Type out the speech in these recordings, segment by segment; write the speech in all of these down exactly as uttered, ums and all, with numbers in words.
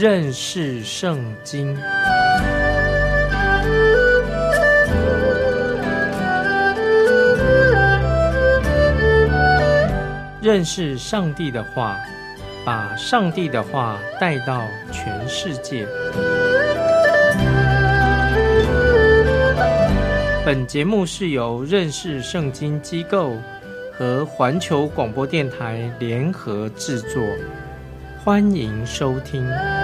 认识圣经。认识上帝的话，把上帝的话带到全世界。本节目是由认识圣经机构和环球广播电台联合制作，欢迎收听。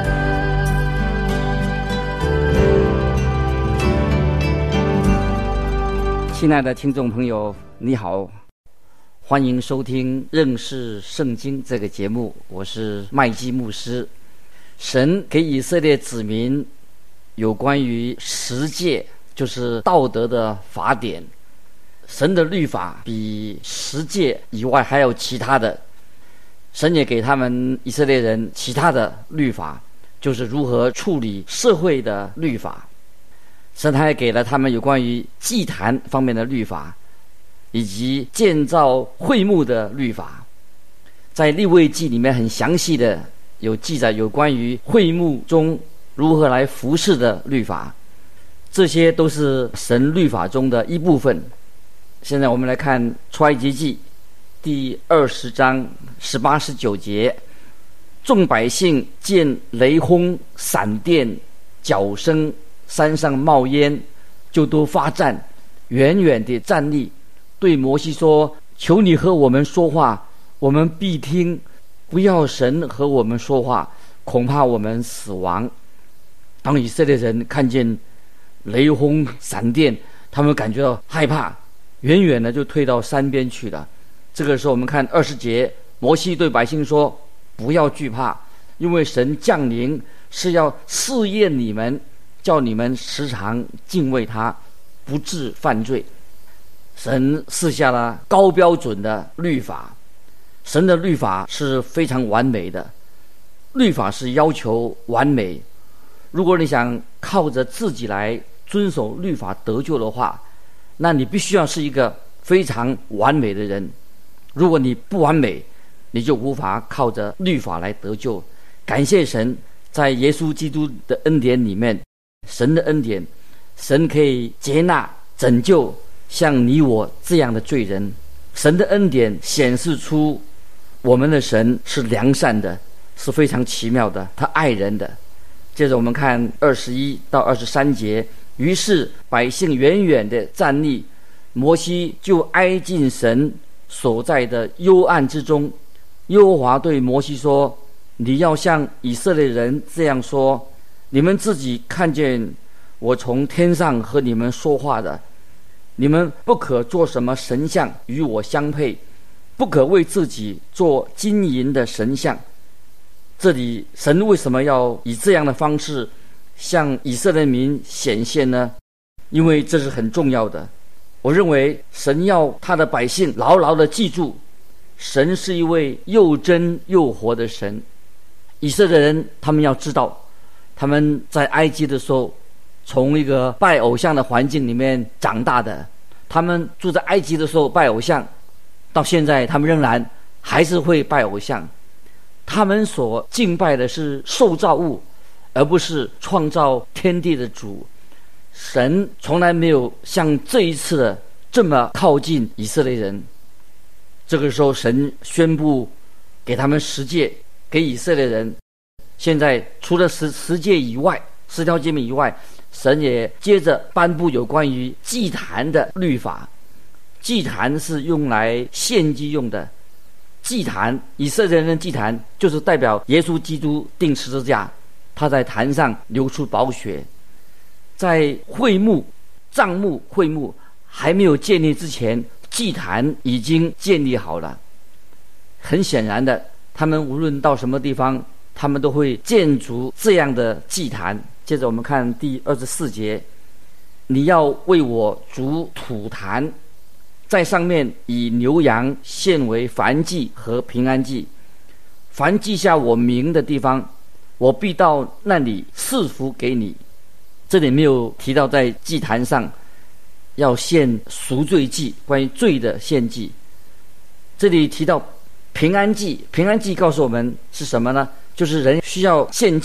亲爱的听众朋友，你好，欢迎收听认识圣经这个节目，我是麦基牧师。神给以色列子民有关于十诫，就是道德的法典。神的律法比十诫以外还有其他的，神也给他们以色列人其他的律法，就是如何处理社会的律法。神还给了他们有关于祭坛方面的律法，以及建造会幕的律法。在利未记里面很详细的有记载有关于会幕中如何来服侍的律法，这些都是神律法中的一部分。现在我们来看出埃及记第二十章十八十九节，众百姓见雷轰、闪电、角声，山上冒烟，就都发战，远远地站立，对摩西说：求你和我们说话，我们必听；不要神和我们说话，恐怕我们死亡。当以色列人看见雷轰闪电，他们感觉到害怕，远远的就退到山边去了。这个时候我们看二十节，摩西对百姓说：不要惧怕，因为神降临是要试验你们，叫你们时常敬畏他，不致犯罪。神赐下了高标准的律法，神的律法是非常完美的，律法是要求完美。如果你想靠着自己来遵守律法得救的话，那你必须要是一个非常完美的人。如果你不完美，你就无法靠着律法来得救。感谢神，在耶稣基督的恩典里面，神的恩典，神可以接纳拯救像你我这样的罪人。神的恩典显示出我们的神是良善的，是非常奇妙的，他爱人的。接着我们看二十一到二十三节，于是百姓远远地站立，摩西就挨近神所在的幽暗之中。耶和华对摩西说：你要向以色列人这样说，你们自己看见我从天上和你们说话的，你们不可做什么神像与我相配，不可为自己做金银的神像。这里神为什么要以这样的方式向以色列民显现呢？因为这是很重要的。我认为神要他的百姓牢牢地记住，神是一位又真又活的神。以色列人他们要知道，他们在埃及的时候从一个拜偶像的环境里面长大的，他们住在埃及的时候拜偶像，到现在他们仍然还是会拜偶像。他们所敬拜的是受造物，而不是创造天地的主。神从来没有像这一次的这么靠近以色列人。这个时候神宣布给他们十诫，给以色列人。现在除了十十诫以外，十条诫命以外，神也接着颁布有关于祭坛的律法。祭坛是用来献祭用的，祭坛，以色列人的祭坛就是代表耶稣基督钉十字架，他在坛上流出宝血。在会幕、帐幕、会幕还没有建立之前，祭坛已经建立好了。很显然的，他们无论到什么地方，他们都会建筑这样的祭坛。接着我们看第二十四节，你要为我筑土坛，在上面以牛羊献为燔祭和平安祭。凡记下我名的地方，我必到那里赐福给你。这里没有提到在祭坛上要献赎罪祭，关于罪的献祭。这里提到平安祭，平安祭告诉我们是什么呢？就是人需要献祭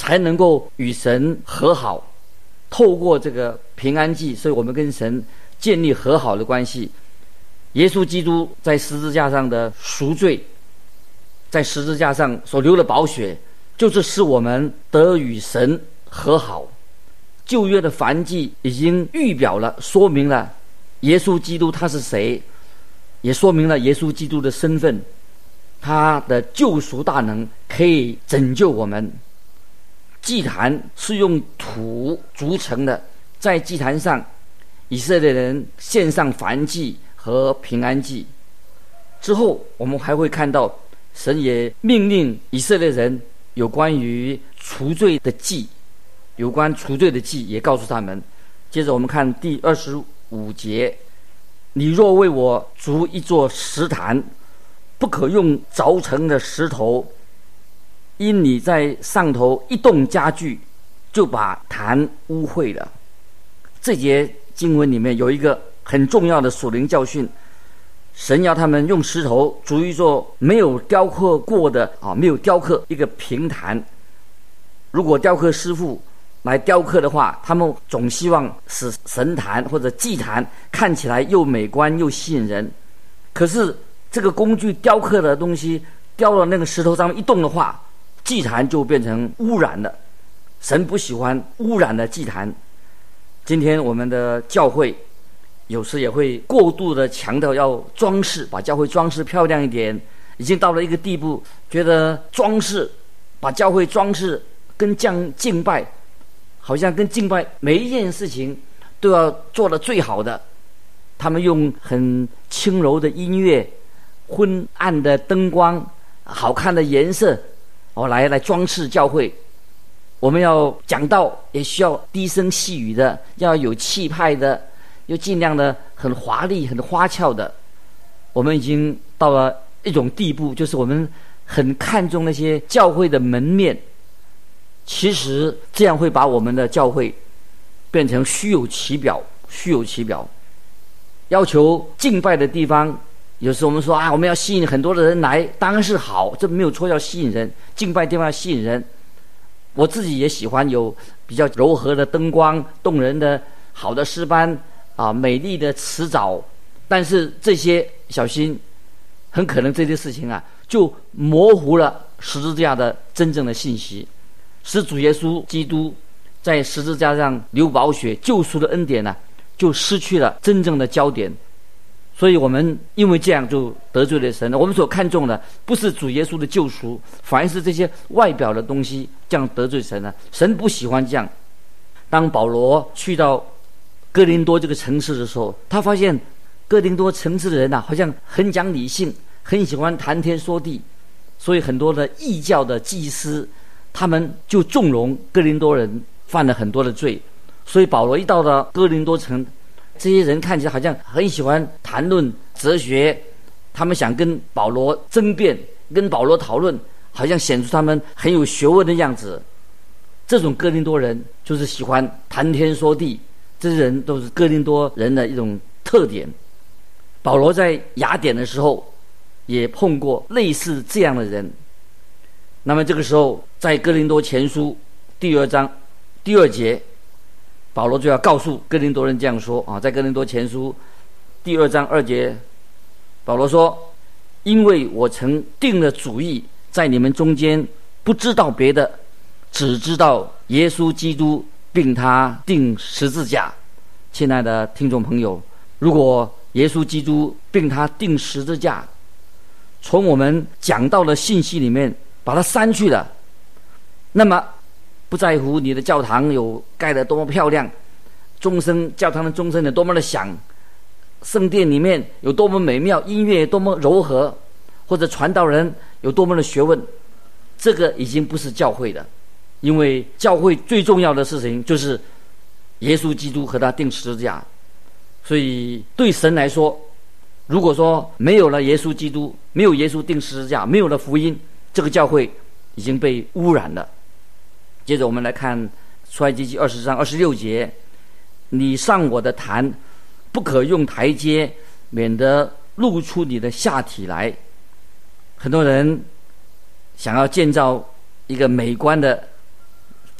才能够与神和好。透过这个平安祭，所以我们跟神建立和好的关系。耶稣基督在十字架上的赎罪，在十字架上所流的宝血，就是使我们得与神和好。旧约的燔祭已经预表了，说明了耶稣基督他是谁，也说明了耶稣基督的身份，他的救赎大能可以拯救我们。祭坛是用土筑成的，在祭坛上以色列人献上燔祭和平安祭之后，我们还会看到神也命令以色列人有关于除罪的祭，有关除罪的祭也告诉他们。接着我们看第二十五节，你若为我筑一座石坛，不可用凿成的石头，因你在上头一动家具，就把坛污秽了。这节经文里面有一个很重要的属灵教训，神要他们用石头筑一座没有雕刻过的啊，没有雕刻一个平坛。如果雕刻师傅来雕刻的话，他们总希望使神坛或者祭坛看起来又美观又吸引人。可是这个工具雕刻的东西雕到那个石头上面一动的话，祭坛就变成污染了。神不喜欢污染的祭坛。今天我们的教会有时也会过度的强调要装饰，把教会装饰漂亮一点，已经到了一个地步，觉得装饰把教会装饰跟敬敬拜，好像跟敬拜每一件事情都要做得最好的。他们用很轻柔的音乐、昏暗的灯光、好看的颜色哦，来来装饰教会。我们要讲道也需要低声细语的，要有气派的，又尽量的很华丽很花俏的。我们已经到了一种地步，就是我们很看重那些教会的门面，其实这样会把我们的教会变成虚有其表虚有其表。要求敬拜的地方，有时候我们说啊，我们要吸引很多的人来，当然是好，这没有错，要吸引人，敬拜地方要吸引人。我自己也喜欢有比较柔和的灯光、动人的好的诗班啊、美丽的词藻，但是这些小心，很可能这些事情啊，就模糊了十字架的真正的信息，使主耶稣基督在十字架上流宝血救赎的恩典呢、啊，就失去了真正的焦点。所以我们因为这样就得罪了神。我们所看重的不是主耶稣的救赎，反而是这些外表的东西，这样得罪神了。神不喜欢这样。当保罗去到哥林多这个城市的时候，他发现哥林多城市的人啊，好像很讲理性，很喜欢谈天说地，所以很多的异教的祭司，他们就纵容哥林多人犯了很多的罪。所以保罗一到了哥林多城，这些人看起来好像很喜欢谈论哲学，他们想跟保罗争辩，跟保罗讨论，好像显出他们很有学问的样子。这种哥林多人就是喜欢谈天说地，这些人都是哥林多人的一种特点。保罗在雅典的时候也碰过类似这样的人。那么这个时候在哥林多前书第二章第二节，保罗就要告诉哥林多人这样说啊，在哥林多前书第二章二节，保罗说：因为我曾定了主意，在你们中间不知道别的，只知道耶稣基督并他钉十字架。亲爱的听众朋友，如果耶稣基督并他钉十字架从我们讲到的信息里面把它删去了，那么不在乎你的教堂有盖得多么漂亮，钟声教堂的钟声有多么的响，圣殿里面有多么美妙，音乐多么柔和，或者传道人有多么的学问，这个已经不是教会的。因为教会最重要的事情就是耶稣基督和他钉十字架。所以对神来说，如果说没有了耶稣基督，没有耶稣钉十字架，没有了福音，这个教会已经被污染了。接着我们来看出埃及记二十章二十六节，你上我的坛，不可用台阶，免得露出你的下体来。很多人想要建造一个美观的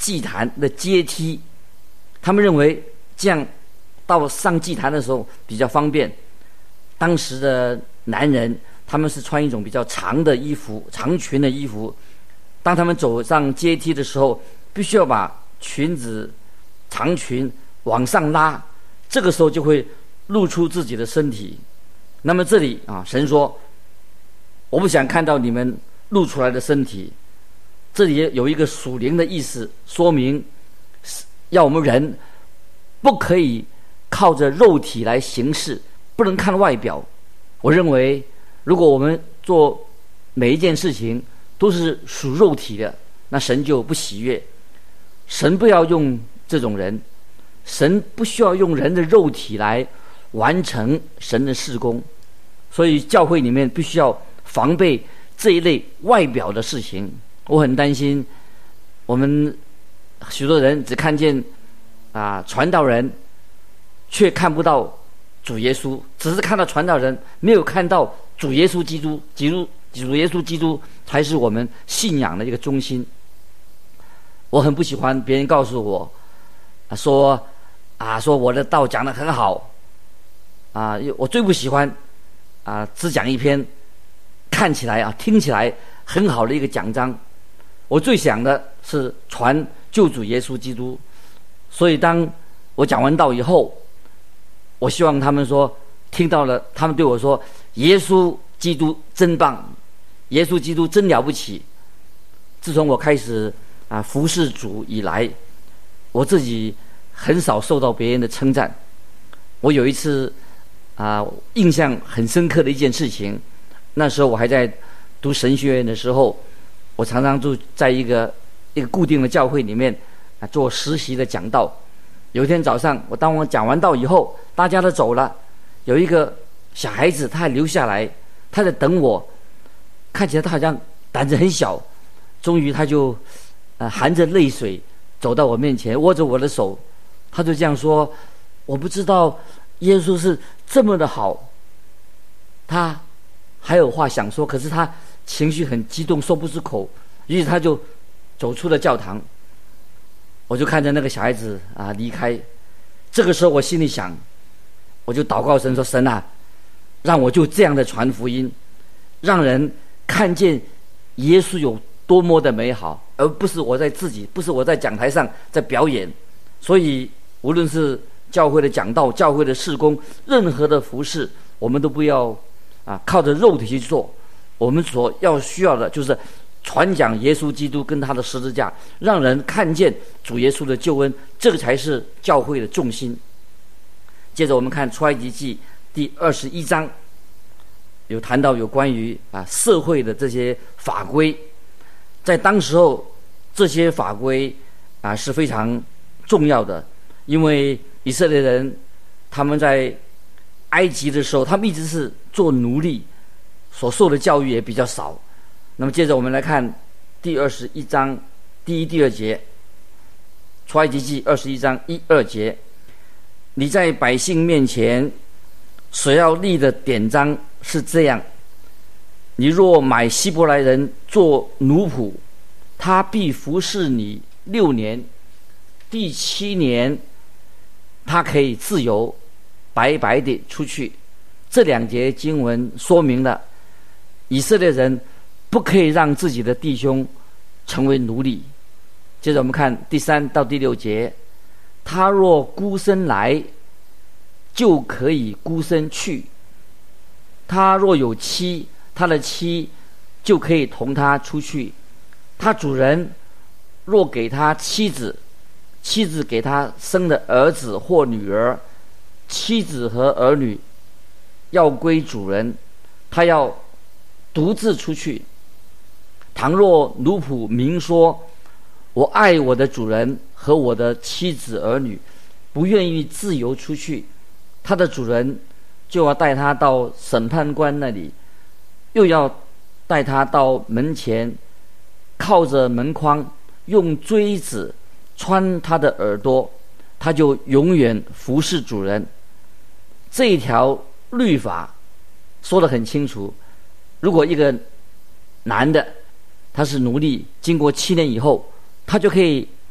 祭坛的阶梯，他们认为这样到上祭坛的时候比较方便。当时的男人他们是穿一种比较长的衣服，长裙的衣服，当他们走上阶梯的时候，必须要把裙子长裙往上拉，这个时候就会露出自己的身体。那么这里啊，神说我不想看到你们露出来的身体，这里有一个属灵的意思，说明要我们人不可以靠着肉体来行事，不能看外表。我认为如果我们做每一件事情都是属肉体的，那神就不喜悦。神不要用这种人，神不需要用人的肉体来完成神的事工，所以教会里面必须要防备这一类外表的事情。我很担心我们许多人只看见啊传道人，却看不到主耶稣，只是看到传道人，没有看到主耶稣基督。基督主耶稣基督才是我们信仰的一个中心。我很不喜欢别人告诉我啊说啊说我的道讲得很好啊，我最不喜欢啊只讲一篇看起来啊听起来很好的一个讲章。我最想的是传救主耶稣基督。所以当我讲完道以后，我希望他们说听到了，他们对我说耶稣基督真棒，耶稣基督真了不起。自从我开始啊服侍主以来，我自己很少受到别人的称赞。我有一次啊印象很深刻的一件事情，那时候我还在读神学院的时候，我常常就在一个一个固定的教会里面啊做实习的讲道。有一天早上，我当我讲完道以后，大家都走了，有一个小孩子他还留下来，他在等我，看起来他好像胆子很小。终于他就呃含着泪水走到我面前，握着我的手，他就这样说，我不知道耶稣是这么的好。他还有话想说，可是他情绪很激动，说不出口，于是他就走出了教堂。我就看着那个小孩子啊离开。这个时候我心里想，我就祷告神说，神啊，让我就这样的传福音，让人看见耶稣有多么的美好，而不是我在自己不是我在讲台上在表演。所以无论是教会的讲道，教会的事工，任何的服事，我们都不要啊靠着肉体去做。我们所要需要的就是传讲耶稣基督跟他的十字架，让人看见主耶稣的救恩，这个才是教会的重心。接着我们看出埃及记第二十一章，有谈到有关于啊社会的这些法规。在当时候这些法规啊是非常重要的，因为以色列人他们在埃及的时候，他们一直是做奴隶，所受的教育也比较少。那么接着我们来看第二十一章第一、第二节，出埃及记二十一章一二节，你在百姓面前所要立的典章是这样：你若买希伯来人做奴仆，他必服侍你六年，第七年他可以自由白白地出去。这两节经文说明了以色列人不可以让自己的弟兄成为奴隶。接着我们看第三到第六节，他若孤身来，就可以孤身去；他若有妻，他的妻就可以同他出去。他主人若给他妻子，妻子给他生的儿子或女儿，妻子和儿女要归主人，他要独自出去。倘若奴仆明说，我爱我的主人和我的妻子儿女，不愿意自由出去，他的主人就要带他到审判官那里，又要带他到门前，靠着门框，用锥子穿他的耳朵，他就永远服侍主人。这一条律法说得很清楚，如果一个男的他是奴隶，经过七年以后，他就可以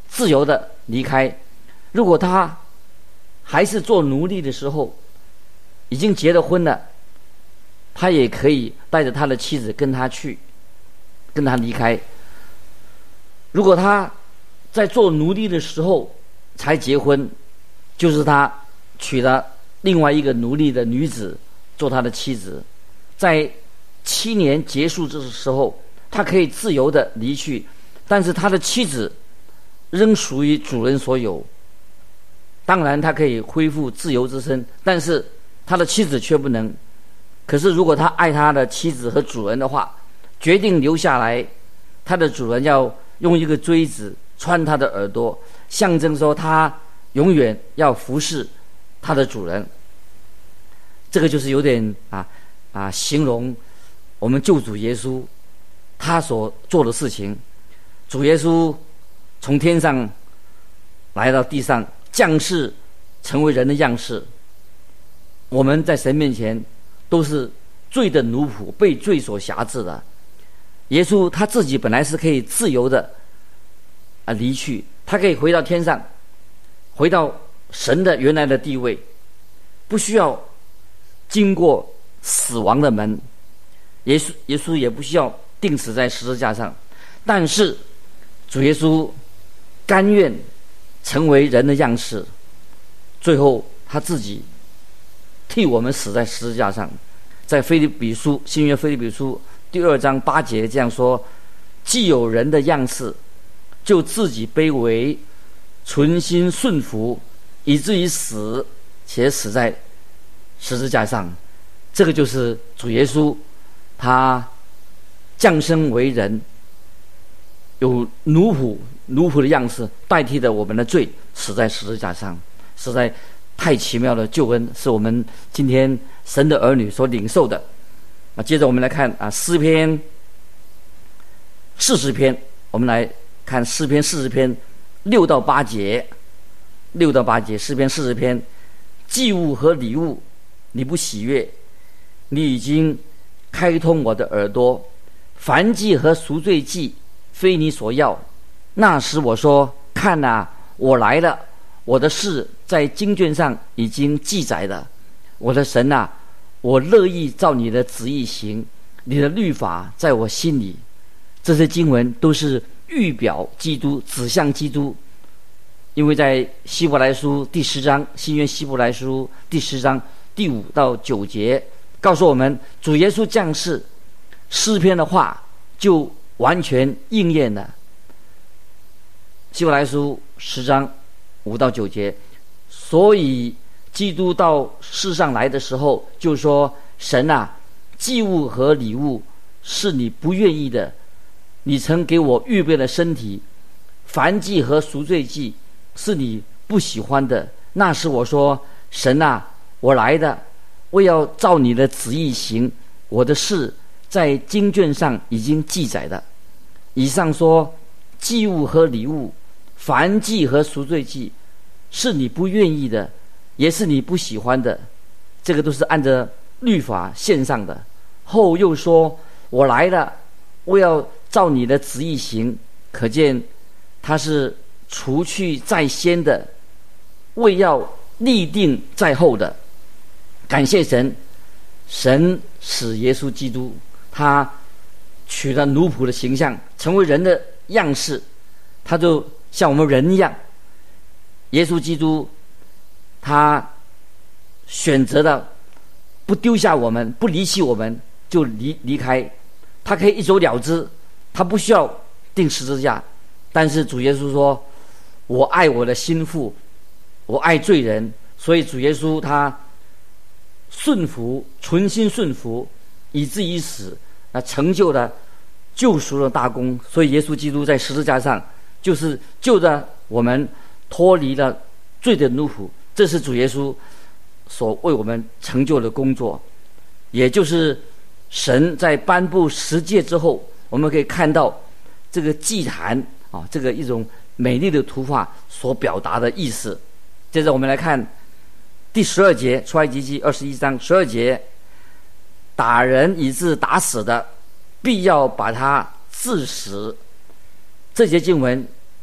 自由的离开。如果他还是做奴隶的时候，已经结了婚了，他也可以带着他的妻子跟他去，跟他离开。如果他在做奴隶的时候才结婚，就是他娶了另外一个奴隶的女子做他的妻子，在七年结束这时候，他可以自由的离去，但是他的妻子仍属于主人所有。当然他可以恢复自由之身，但是他的妻子却不能。可是如果他爱他的妻子和主人的话，决定留下来，他的主人要用一个锥子穿他的耳朵，象征说他永远要服侍他的主人。这个就是有点啊啊形容我们救主耶稣他所做的事情。主耶稣从天上来到地上，降世成为人的样式。我们在神面前都是罪的奴仆，被罪所辖制的。耶稣他自己本来是可以自由的啊离去，他可以回到天上，回到神的原来的地位，不需要经过死亡的门。耶稣耶稣也不需要钉死在十字架上，但是主耶稣甘愿成为人的样式，最后他自己替我们死在十字架上。在腓立比书新约腓立比书第二章八节这样说：既有人的样式，就自己卑微，存心顺服，以至于死，且死在十字架上。这个就是主耶稣他降生为人，有奴仆奴仆的样式，代替了我们的罪，死在十字架上。实在太奇妙的救恩，是我们今天神的儿女所领受的。啊，接着我们来看啊诗篇四十篇，我们来看诗篇四十篇六到八节，六到八节，诗篇四十篇，祭物和礼物你不喜悦，你已经开通我的耳朵，燔祭和赎罪祭非你所要。那时我说，看啊，我来了，我的事在经卷上已经记载了。我的神啊，我乐意照你的旨意行，你的律法在我心里。这些经文都是预表基督，指向基督。因为在希伯来书第十章，新约希伯来书第十章第五到九节告诉我们，主耶稣降世，诗篇的话就完全应验了。希伯来书十章五到九节，所以基督到世上来的时候，就说：神啊，祭物和礼物是你不愿意的，你曾给我预备了身体；燔祭和赎罪祭是你不喜欢的。那时我说：神啊，我来的，我要照你的旨意行，我的事在经卷上已经记载的。以上说，祭物和礼物，燔祭和赎罪祭是你不愿意的，也是你不喜欢的，这个都是按着律法献上的。后又说，我来了，我要照你的旨意行。可见他是除去在先的，为要立定在后的。感谢神，神使耶稣基督他取了奴仆的形象，成为人的样式，他就像我们人一样。耶稣基督他选择了不丢下我们，不离弃我们，就离离开，他可以一走了之，他不需要钉十字架。但是主耶稣说，我爱我的心腹，我爱罪人，所以主耶稣他顺服，存心顺服，以至于死，那成就了救赎的大功。所以耶稣基督在十字架上就是救着我们脱离了罪的奴仆，这是主耶稣所为我们成就的工作。也就是神在颁布十诫之后，我们可以看到这个祭坛啊，这个一种美丽的图画所表达的意思。接着我们来看第十二节，出埃及记二十一章十二节，打人以致打死的，必要把他治死。这节经文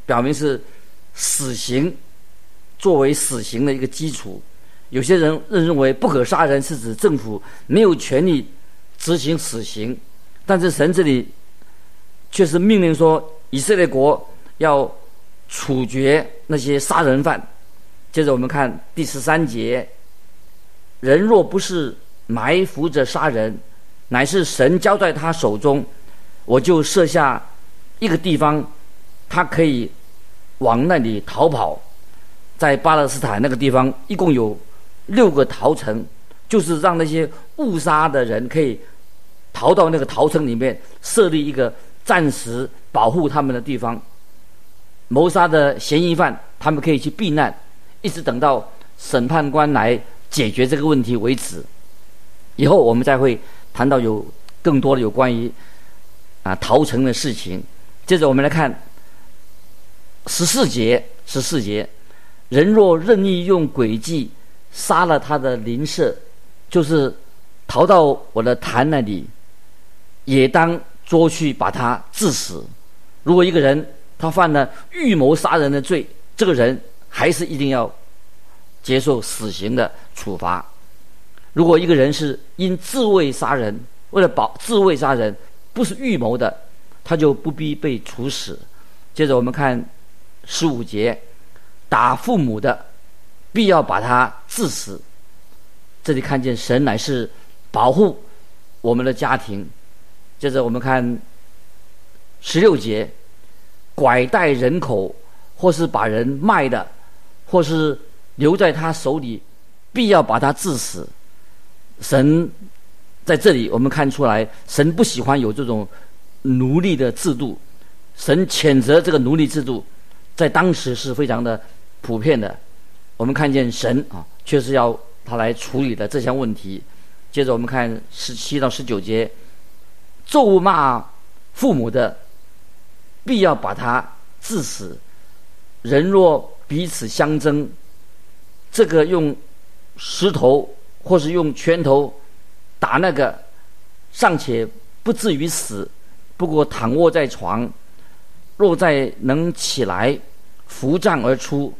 表明是死刑作为死刑的一个基础。有些人认为不可杀人是指政府没有权利执行死刑，但是神这里却是命令说以色列国要处决那些杀人犯。接着我们看第十三节，人若不是埋伏着杀人，乃是神交在他手中，我就设下一个地方，他可以往那里逃跑。在巴勒斯坦那个地方一共有六个逃城，就是让那些误杀的人可以逃到那个逃城里面，设立一个暂时保护他们的地方。谋杀的嫌疑犯他们可以去避难，一直等到审判官来解决这个问题为止。以后我们再会谈到有更多的有关于啊逃城的事情。接着我们来看十四节，十四节，人若任意用诡计杀了他的邻舍，就是逃到我的坛那里，也当捉去把他治死。如果一个人他犯了预谋杀人的罪，这个人还是一定要接受死刑的处罚。如果一个人是因自卫杀人，为了保自卫杀人，不是预谋的，他就不必被处死。接着我们看十五节，打父母的必要把他治死。这里看见神乃是保护我们的家庭。接着我们看十六节，拐带人口或是把人卖的，或是留在他手里，必要把他治死。神在这里我们看出来，神不喜欢有这种奴隶的制度，神谴责这个奴隶制度，在当时是非常的普遍的。我们看见神啊，确实要他来处理的这项问题。接着我们看十七到十九节，咒骂父母的，必要把他治死。人若彼此相争，这个用石头或是用拳头打那个，尚且不至于死，不过躺卧在床，若再能起来扶杖而出，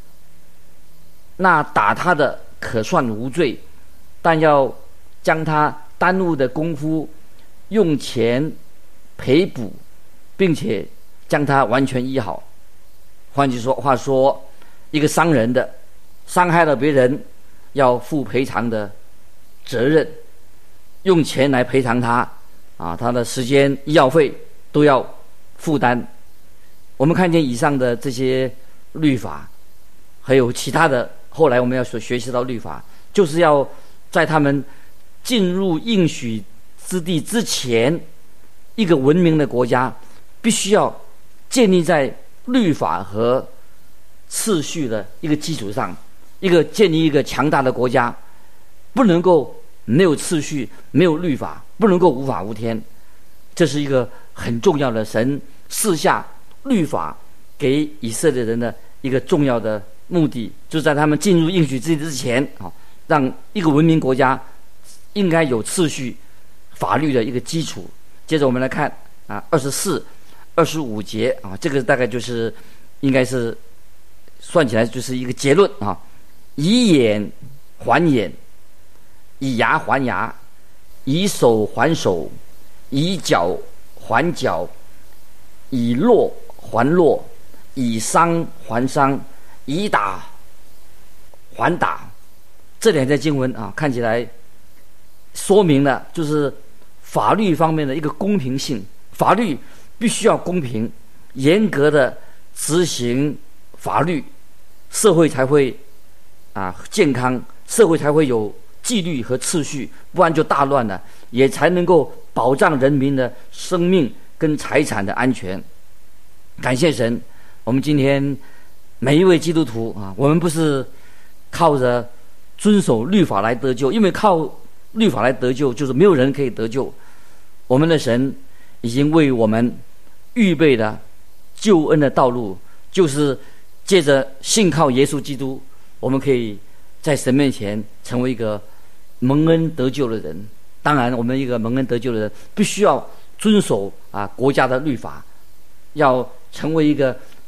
那打他的可算无罪，但要将他耽误的功夫用钱赔补，并且将他完全医好。换句话说，一个伤人的伤害了别人，要负赔偿的责任，用钱来赔偿他啊，他的时间、医药费都要负担。我们看见以上的这些律法，还有其他的，后来我们要所学习到律法，就是要在他们进入应许之地之前，一个文明的国家必须要建立在律法和次序的一个基础上。一个建立一个强大的国家，不能够没有次序、没有律法，不能够无法无天。这是一个很重要的，神赐下律法给以色列人的一个重要的目的，就是在他们进入应许之地之前啊，让一个文明国家应该有次序、法律的一个基础。接着我们来看啊，二十四、二十五节啊，这个大概就是应该是算起来就是一个结论啊。以眼还眼，以牙还牙，以手还手，以脚还脚，以弱还弱，以伤还伤，以打还打。这两节经文啊，看起来说明了就是法律方面的一个公平性。法律必须要公平，严格的执行法律，社会才会啊健康，社会才会有纪律和次序，不然就大乱了，也才能够保障人民的生命跟财产的安全。感谢神，我们今天每一位基督徒啊，我们不是靠着遵守律法来得救，因为靠律法来得救就是没有人可以得救。我们的神已经为我们预备了救恩的道路，就是借着信靠耶稣基督，我们可以在神面前成为一个蒙恩得救的人。当然我们一个蒙恩得救的人，必须要遵守啊国家的律法，要成为一个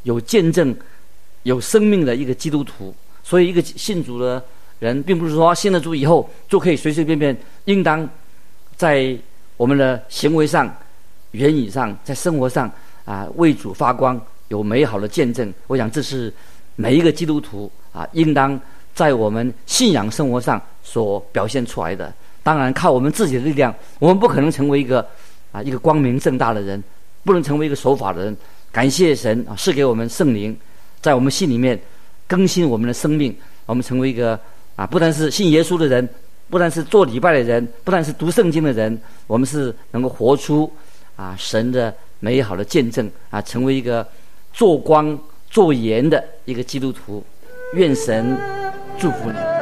有见证、有生命的一个基督徒。所以，一个信主的人，并不是说信了主以后就可以随随便便，应当在我们的行为上、言语上、在生活上啊，为主发光，有美好的见证。我想，这是每一个基督徒啊，应当在我们信仰生活上所表现出来的。当然，靠我们自己的力量，我们不可能成为一个啊一个光明正大的人，不能成为一个守法的人。感谢神啊，赐给我们圣灵，在我们心里面更新我们的生命，我们成为一个啊，不但是信耶稣的人，不但是做礼拜的人，不但是读圣经的人，我们是能够活出啊神的美好的见证啊，成为一个做光做盐的一个基督徒。愿神祝福你。